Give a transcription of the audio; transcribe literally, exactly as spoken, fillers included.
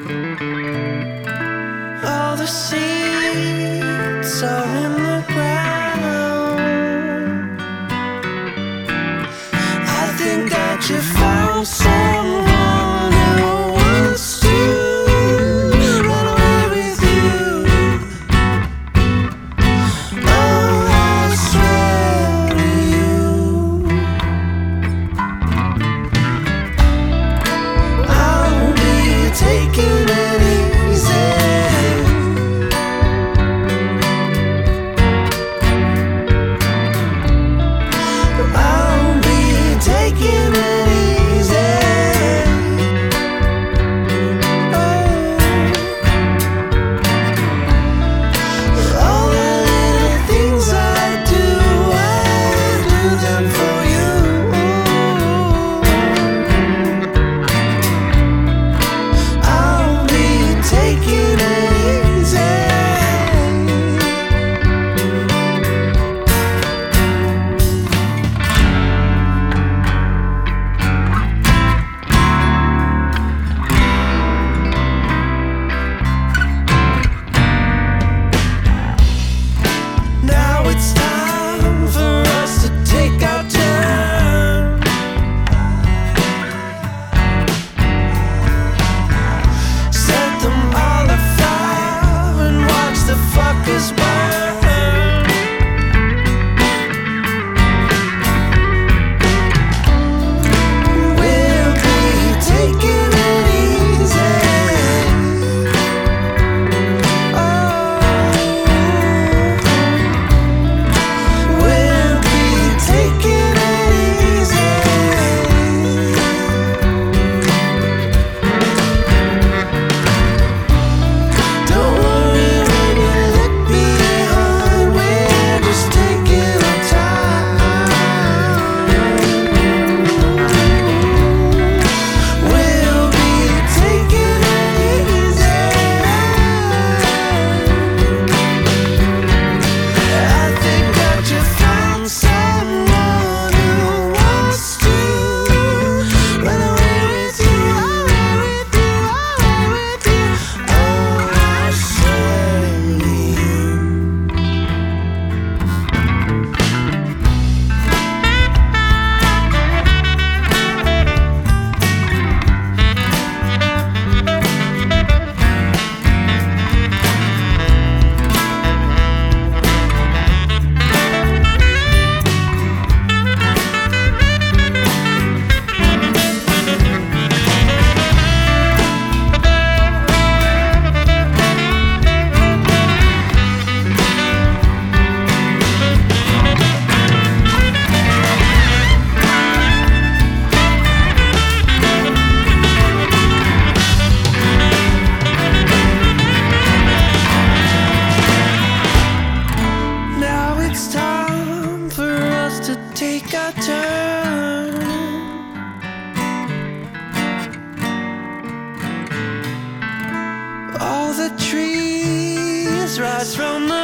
All the seeds are in the ground. I think that you found someone who wants to run away with you. Oh, I swear to you, I'll be taking it easy. I'll be taking it easy. Oh, all the little things I do, I do them for you. I'll be taking it easy. Now it's time for us to take our turn. Set them all afire and watch the fuckers burn. We'll be taking it easy. We'll be taking it easy. Don't worry when you look behind. We're just taking our time. We'll be taking it easy. I think that you found someone who wants to run away with you, away with you, away with you. Oh, I swear to you. Now it's time for us to take our turn. All the trees rise from the